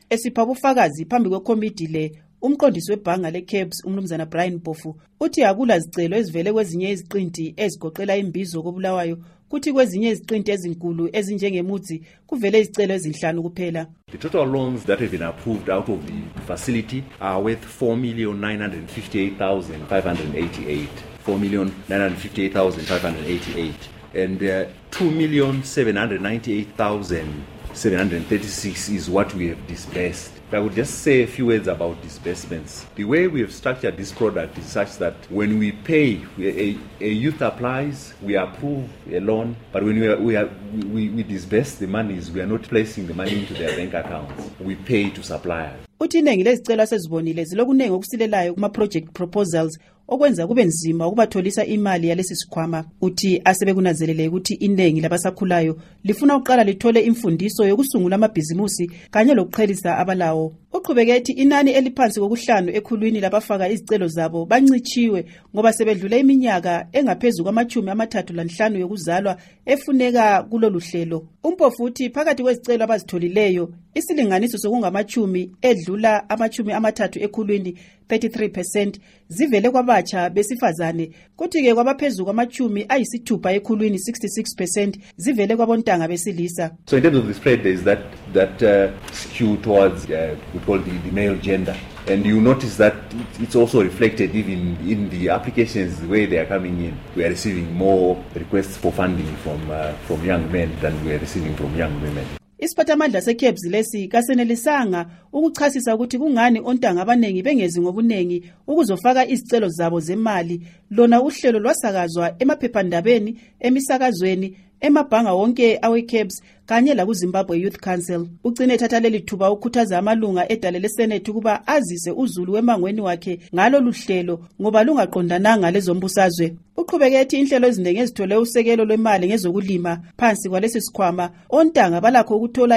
Esipha ubufakazi phambi kwekomiti le, umqondisi webhanga leCabs umnumzana Brian Mpofu uthi akula zicelo ezivele kwezinye iziqinti ezigoqela imbizo koBulawayo kuthi kwezinye iziqinti ezinkulu ezinjengeMudzi kuvele izicelo ezinhlanu kuphela. The total loans that have been approved out of the facility are worth 4,958,588. 4,958,588 and 2,798,736 is what we have disbursed. I would just say a few words about disbursements. The way we have structured this product is such that when we pay, a youth applies, we approve a loan, but when we disburse the monies, we are not placing the money into their bank accounts. We pay to suppliers. Uthi iningi lezicelo sezibonile zilokunenge okusilelayo kuma-project proposals okwenza kube nzima ukubatholisa imali yalesi sikhwama. Uthi asebekunazelele ukuthi iningi labasakhulayo lifuna uqala lithole imfundiso yokusungula amabhizimusi kanye lokuqhelisa abalawo. Uqhubeke ethi inani eliphansi kokuhlanu ekhulwini labafaka izicelo zabo bancitshiwe ngoba sebedlule iminyaka engaphezulu kwama-35 yokuzalwa efuneka kulolu hlelo. Umpofu uthi phakathi kwezicelo abazitholileyo isilinganiso sokungama-10 edlula ama-30 ekhulwini 33% zivele kwabatsha besifazane, kuthi-ke kwabaphezulu kwama-60 ekhulwini 66% zivele kwabontanga besilisa. So in terms of the spread, there is that skew towards we call the male gender, and you notice that it's also reflected even in the applications where they are coming in. We are receiving more requests for funding from young men than we are receiving from young women. Isiphathamandla seCabs lesi kasenelisanga ukuchasisa ukuthi kungani ontanga abanengi bengezi ngobunengi ukuzofaka izicelo zabo zemali. Lona uhlelo lwasakazwa emaphephandabeni, emisakazweni, emabhanga wonke aweCabs kanye la kuZimbabwe Youth Council. Ugcine ethatha leli thuba ukukhuthaza amalunga edale leSenate ukuba azise uZulu wemangweni wakhe ngalo luhlelo ngoba lungaqondananga lezombusazwe. Uqhubeke ethi inhlelo eziningi ezithole usekelo lwemali ngezokulima phansi kwalesi sikhwama ontanga balakho ukuthola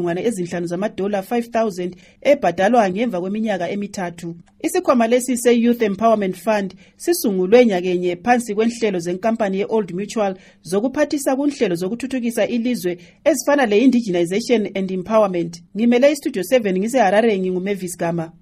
$5,000 ebhadalwa ngemva kweminyaka emithathu. Isikhwama lesi se-Youth Empowerment Fund sisungulwe nyakenye phansi kwenhlelo zenkampani ye-Old Mutual zokuphathisa kunhlelo zokuthuthukisa ilizwe ezifana le-indigenization and empowerment. Ngimele iStudio 7 ngise Harare, nginguMavis Gama.